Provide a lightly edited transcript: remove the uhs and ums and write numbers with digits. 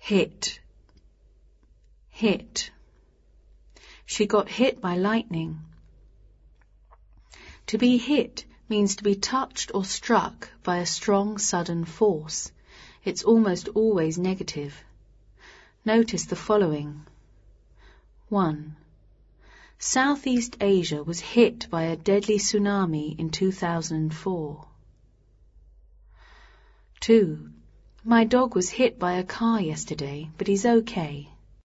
Hit. Hit. She got hit by lightning. To be hit means to be touched or struck by a strong, sudden force. It's almost always negative. Notice the following. 1. Southeast Asia was hit by a deadly tsunami in 2004. 2. My dog was hit by a car yesterday, but he's okay.